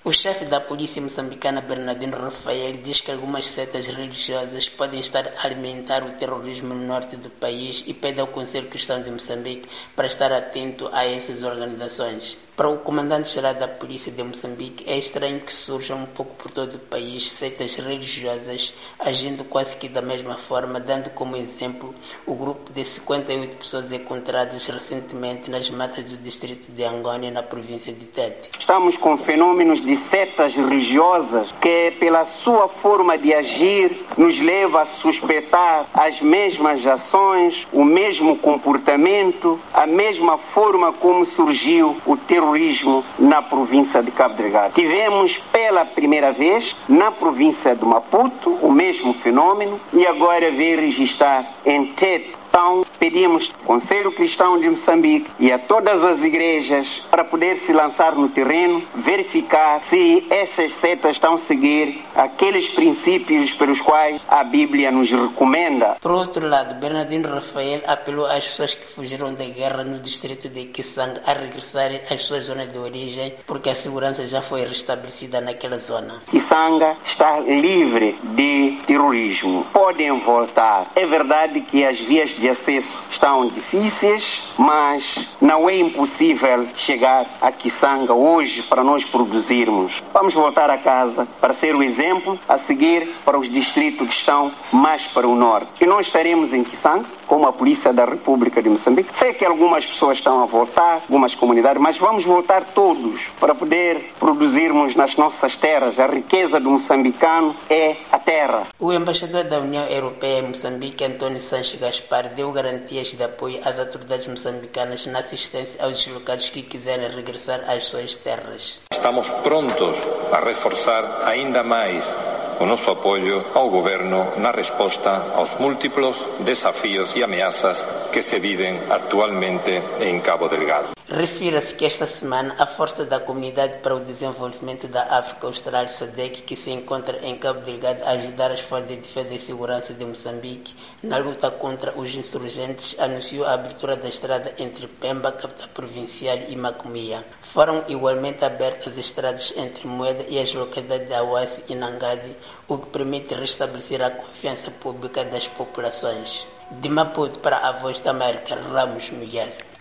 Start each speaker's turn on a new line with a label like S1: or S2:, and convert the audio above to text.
S1: O chefe da polícia moçambicana, Bernardino Rafael, diz que algumas setas religiosas podem estar a alimentar o terrorismo no norte do país e pede ao Conselho Cristão de Moçambique para estar atento a essas organizações. Para o comandante-geral da Polícia de Moçambique, é estranho que surjam um pouco por todo o país setas religiosas agindo quase que da mesma forma, dando como exemplo o grupo de 58 pessoas encontradas recentemente nas matas do distrito de Angônia, na província de Tete.
S2: Estamos com fenômenos de setas religiosas que, pela sua forma de agir, nos leva a suspeitar as mesmas ações, o mesmo comportamento, a mesma forma como surgiu o terrorismo na província de Cabo Delgado. Tivemos pela primeira vez na província de Maputo o mesmo fenômeno e agora veio registrar em Tete. Então, pedimos ao Conselho Cristão de Moçambique e a todas as igrejas para poder se lançar no terreno, verificar se essas setas estão a seguir aqueles princípios pelos quais a Bíblia nos recomenda.
S1: Por outro lado, Bernardino Rafael apelou às pessoas que fugiram da guerra no distrito de Kisanga a regressarem às suas zonas de origem, porque a segurança já foi restabelecida naquela zona.
S2: Kisanga está livre de terrorismo. Podem voltar. É verdade que as vias de acesso estão difíceis, mas não é impossível chegar a Kisanga hoje para nós produzirmos. Vamos voltar a casa para ser o exemplo a seguir para os distritos que estão mais para o norte. E nós estaremos em Kisanga, como a Polícia da República de Moçambique. Sei que algumas pessoas estão a voltar, algumas comunidades, mas vamos voltar todos para poder produzirmos nas nossas terras. A riqueza do moçambicano é a terra.
S1: O embaixador da União Europeia em Moçambique, António Sanches Gaspar, deu garantias de apoio às autoridades moçambicanas na assistência aos deslocados que quiserem regressar às suas terras.
S3: Estamos prontos a reforçar ainda mais o nosso apoio ao governo na resposta aos múltiplos desafios e ameaças que se vivem atualmente em Cabo Delgado.
S1: Refira-se que esta semana a Força da Comunidade para o Desenvolvimento da África Austral, SADC, que se encontra em Cabo Delgado a ajudar as forças de defesa e segurança de Moçambique na luta contra os insurgentes, anunciou a abertura da estrada entre Pemba, capital provincial, e Macomia. Foram igualmente abertas as estradas entre Moeda e as localidades de Awassi e Nangadi, o que permite restabelecer a confiança pública das populações. De Maputo para a Voz da América, Ramos Miguel.